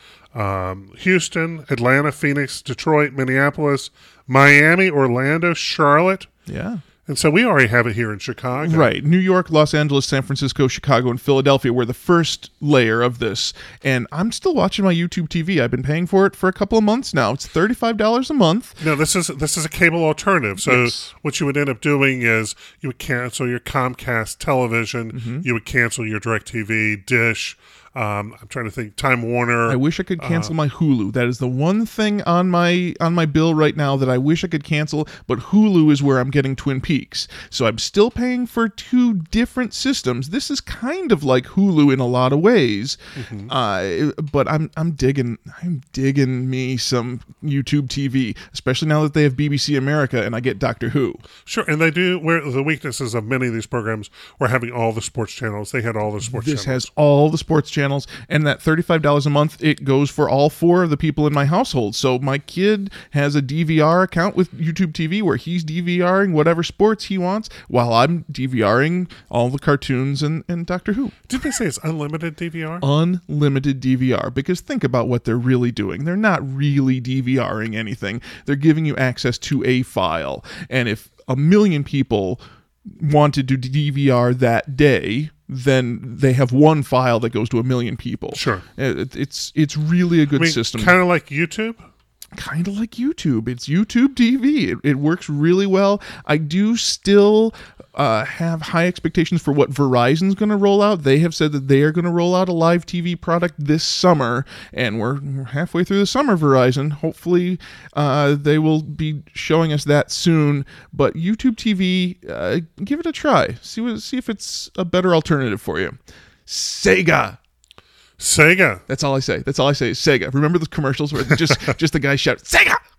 Houston, Atlanta, Phoenix, Detroit, Minneapolis, Miami, Orlando, Charlotte. Yeah. And so we already have it here in Chicago. Right. New York, Los Angeles, San Francisco, Chicago, and Philadelphia were the first layer of this. And I'm still watching my YouTube TV. I've been paying for it for a couple of months now. It's $35 a month. No, this is a cable alternative. So what you would end up doing is you would cancel your Comcast television. You would cancel your DirecTV, Dish. I'm trying to think. Time Warner. I wish I could cancel my Hulu. That is the one thing on my bill right now that I wish I could cancel. But Hulu is where I'm getting Twin Peaks, so I'm still paying for 2 different systems. This is kind of like Hulu in a lot of ways, but I'm digging me some YouTube TV, especially now that they have BBC America and I get Doctor Who. Sure, and they do. Where the weaknesses of many of these programs were having all the sports channels. They had all the sports channels. This has all the sports channels, and that $35 a month, it goes for all 4 of the people in my household. So my kid has a DVR account with YouTube TV where he's DVRing whatever sports he wants while I'm DVRing all the cartoons and Doctor Who. Did they say it's unlimited DVR? Unlimited DVR, because think about what they're really doing. They're not really DVRing anything. They're giving you access to a file. And if 1 million people wanted to DVR that day, then they have one file that goes to 1 million people. Sure. It's really a good system. Kind of like YouTube? Kind of like YouTube. It's YouTube TV. It works really well. I do still have high expectations for what Verizon's going to roll out. They have said that they are going to roll out a live TV product this summer, and we're halfway through the summer, Verizon. Hopefully they will be showing us that soon. But YouTube TV, give it a try. See if it's a better alternative for you. Sega. That's all I say. That's all I say is Sega. Remember the commercials where just the guy shout Sega?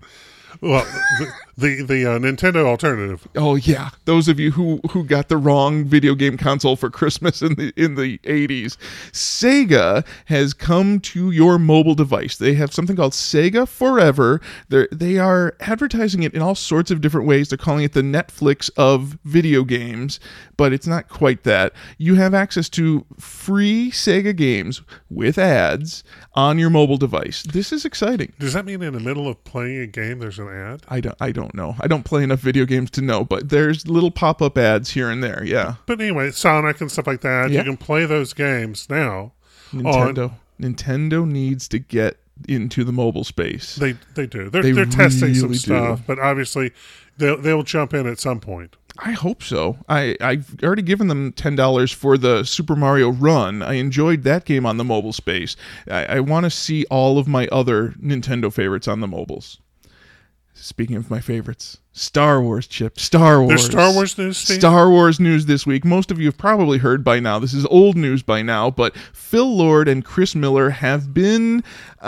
Well, the Nintendo alternative. Oh yeah, those of you who got the wrong video game console for Christmas in the 80s, Sega has come to your mobile device. They have something called Sega Forever. They are advertising it in all sorts of different ways. They're calling it the Netflix of video games, but it's not quite that. You have access to free Sega games with ads on your mobile device. This is exciting. Does that mean in the middle of playing a game there's an ad? I don't know. I don't play enough video games to know, but there's little pop-up ads here and there. Yeah. But anyway, Sonic and stuff like that. Yeah. You can play those games now. Nintendo needs to get into the mobile space. They do. They're testing some really stuff, do. but obviously they'll jump in at some point. I hope so. I've already given them $10 for the Super Mario Run. I enjoyed that game on the mobile space. I want to see all of my other Nintendo favorites on the mobiles. Speaking of my favorites, Star Wars, Chip. Star Wars. There's Star Wars news, Steve? Star Wars news this week. Most of you have probably heard by now. This is old news by now, but Phil Lord and Chris Miller have been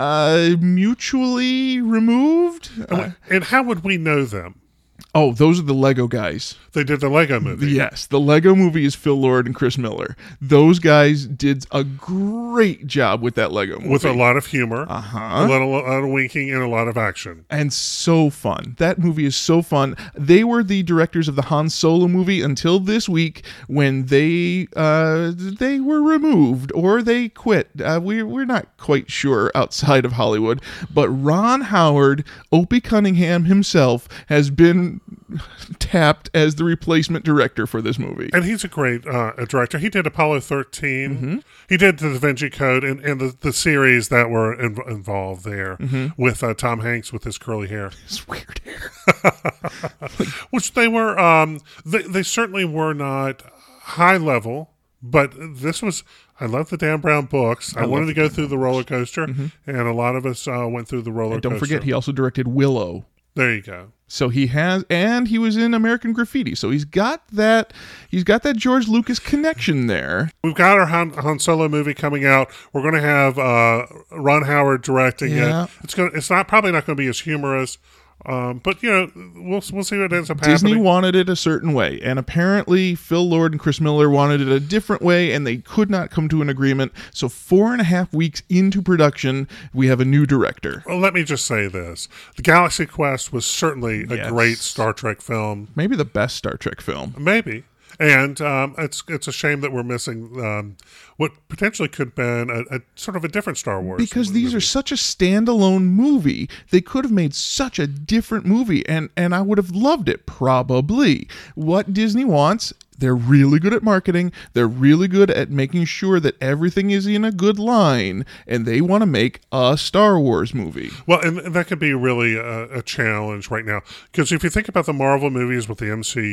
mutually removed. And how would we know them? Oh, those are the Lego guys. They did the Lego movie. Yes, the Lego movie is Phil Lord and Chris Miller. Those guys did a great job with that Lego movie. With a lot of humor, Uh-huh. a lot of winking, and a lot of action. And so fun. That movie is so fun. They were the directors of the Han Solo movie until this week when they were removed or they quit. We're not quite sure outside of Hollywood. But Ron Howard, Opie Cunningham himself, has been tapped as the replacement director for this movie. And he's a great director. He did Apollo 13. Mm-hmm. He did The Da Vinci Code and the series that were involved there with Tom Hanks with his curly hair. His weird hair. Which they were, they certainly were not high level, but this was, I love the Dan Brown books. I wanted to go through the roller coaster, and a lot of us went through the roller coaster. Don't forget, he also directed Willow. There you go. So he has, and he was in American Graffiti. So he's got that George Lucas connection there. We've got our Han Solo movie coming out. We're going to have Ron Howard directing it. It's probably not going to be as humorous. But we'll see what ends up happening. Disney wanted it a certain way, and apparently Phil Lord and Chris Miller wanted it a different way, and they could not come to an agreement. So 4.5 weeks into production, we have a new director. Well, let me just say this: The Galaxy Quest was certainly a great Star Trek film, maybe the best Star Trek film. maybe. And it's a shame that we're missing what potentially could have been a sort of a different Star Wars. Because these are such a standalone movie. They could have made such a different movie, and I would have loved it, probably. What Disney wants, they're really good at marketing. They're really good at making sure that everything is in a good line, and they want to make a Star Wars movie. Well, and that could be really a challenge right now. Because if you think about the Marvel movies with the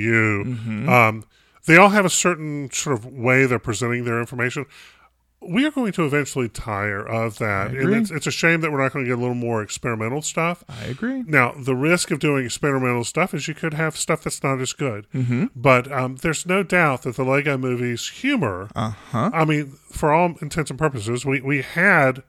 MCU, they all have a certain sort of way they're presenting their information. We are going to eventually tire of that. I agree. And it's a shame that we're not going to get a little more experimental stuff. I agree. Now, the risk of doing experimental stuff is you could have stuff that's not as good. But there's no doubt that the Lego movie's humor, I mean, for all intents and purposes, we had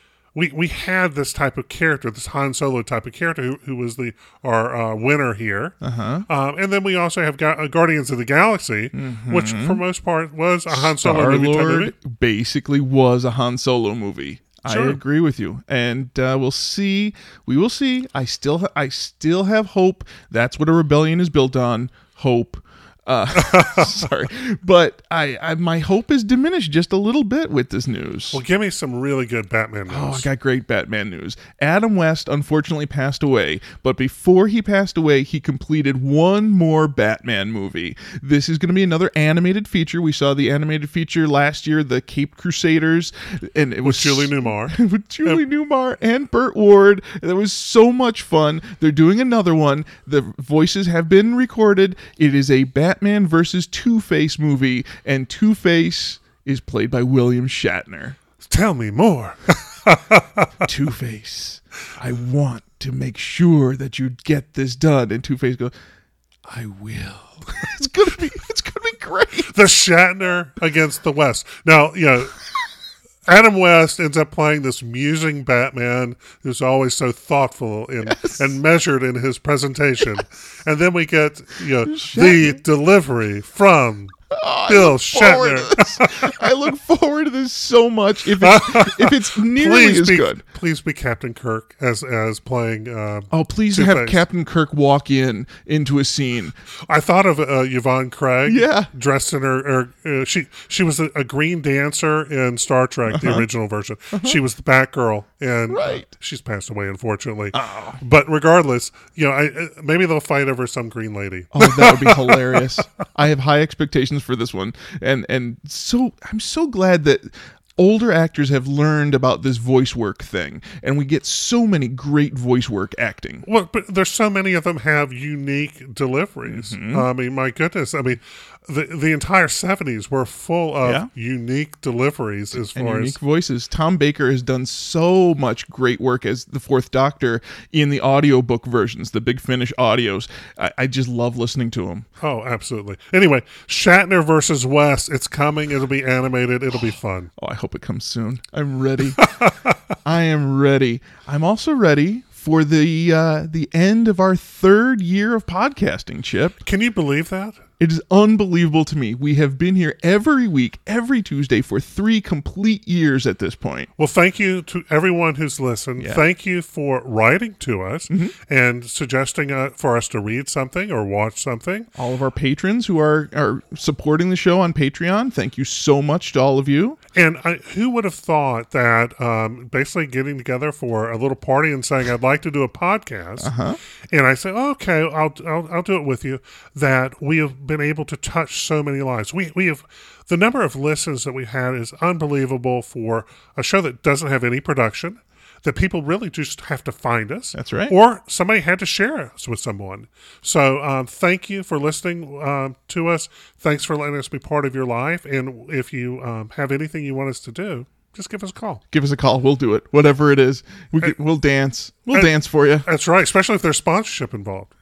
this type of character, this Han Solo type of character who was our winner here. And then we also have Guardians of the Galaxy, which for most part was a Han Solo movie. Star-Lord basically was a Han Solo movie. Sure. I agree with you, and we'll see. We will see. I still have hope. That's what a rebellion is built on. Hope. Sorry, but my hope is diminished just a little bit with this news. Well, give me some really good Batman news. Oh, I got great Batman news. Adam West unfortunately passed away, but before he passed away, he completed one more Batman movie. This is going to be another animated feature. We saw the animated feature last year, The Caped Crusaders, and it was Julie Newmar. with Julie Newmar and Burt Ward. That was so much fun. They're doing another one. The voices have been recorded. It is a Batman versus Two-Face movie, and Two-Face is played by William Shatner. Tell me more. Two-Face, I want to make sure that you get this done. And Two-Face goes, I will. It's gonna be great. The Shatner against the West. Now, Adam West ends up playing this musing Batman who's always so thoughtful and measured in his presentation. And then we get the delivery from Bill Shatner. I look forward to this so much. If it's nearly as good. Please be Captain Kirk as playing. Please Two-Face. have Captain Kirk walk into a scene. I thought of Yvonne Craig. Yeah, dressed in her. She was a green dancer in Star Trek, the original version. She was the Batgirl, and she's passed away, unfortunately. Oh. But regardless, maybe they'll fight over some green lady. Oh, that would be hilarious. I have high expectations for this one, and so I'm so glad that older actors have learned about this voice work thing, and we get so many great voice work acting. Well, but there's so many of them have unique deliveries. I mean, my goodness. I mean, the entire 70s were full of unique deliveries as far unique as voices. Tom Baker has done so much great work as the Fourth Doctor in the audiobook versions, the Big Finish audios. I just love listening to him. Oh, absolutely. Anyway, Shatner versus West. It's coming. It'll be animated. It'll be fun. Oh, I hope it comes soon. I'm ready. I am ready. I'm also ready for the end of our 3rd year of podcasting, Chip. Can you believe that? It is unbelievable to me. We have been here every week, every Tuesday for 3 complete years at this point. Well, thank you to everyone who's listened. Yeah. Thank you for writing to us and suggesting for us to read something or watch something. All of our patrons who are supporting the show on Patreon, thank you so much to all of you. And who would have thought that basically getting together for a little party and saying, I'd like to do a podcast, and I say, okay, I'll do it with you, that we have been able to touch so many lives. We have the number of listens that we had is unbelievable for a show that doesn't have any production, that people really just have to find us. That's right. Or somebody had to share us with someone. So thank you for listening to us. Thanks for letting us be part of your life. And if you have anything you want us to do, just give us a call. Give us a call. We'll do it. Whatever it is. We'll dance. We'll dance for you. That's right. Especially if there's sponsorship involved.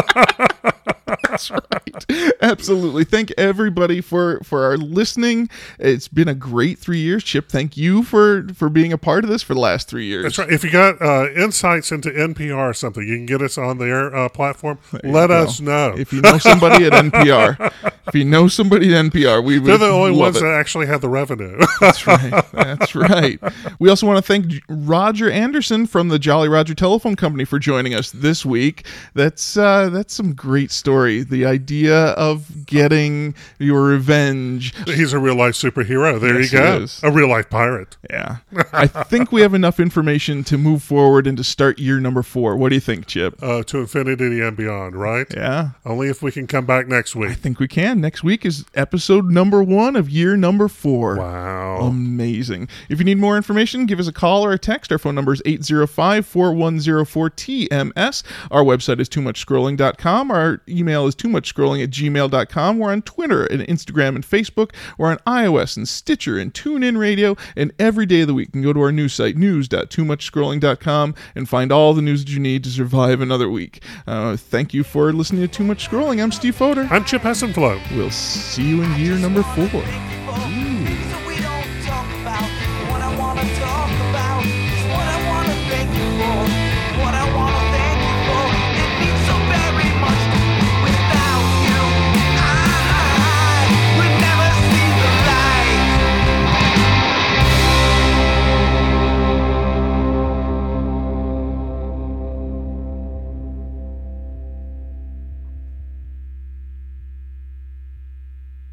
That's right. Absolutely. Thank everybody for our listening. It's been a great 3 years. Chip, thank you for being a part of this for the last 3 years. That's right. If you got insights into NPR or something, you can get us on their platform. Let us know. If you know somebody at NPR, they're the only ones that actually have the revenue. That's right. That's right. We also want to thank Roger Anderson from the Jolly Roger Telephone Company for joining us this week. That's some great story. The idea of getting your revenge. He's a real life superhero. There Yes, you go. he is. A real life pirate. Yeah. I think we have enough information to move forward and to start year number 4. What do you think, Chip? To infinity and beyond, right? Yeah. Only if we can come back next week. I think we can. Next week is episode number 1 of year number 4. Wow. Amazing. If you need more information, give us a call or a text. Our phone number is 805-4104-TMS. Our website is toomuchscrolling.com. Our email is toomuchscrolling@gmail.com. We're on Twitter and Instagram and Facebook. We're on iOS and Stitcher and TuneIn Radio. And every day of the week, you can go to our news site, news.toomuchscrolling.com, and find all the news that you need to survive another week. Thank you for listening to Too Much Scrolling. I'm Steve Foder. I'm Chip Hessenflow. We'll see you in year number 4.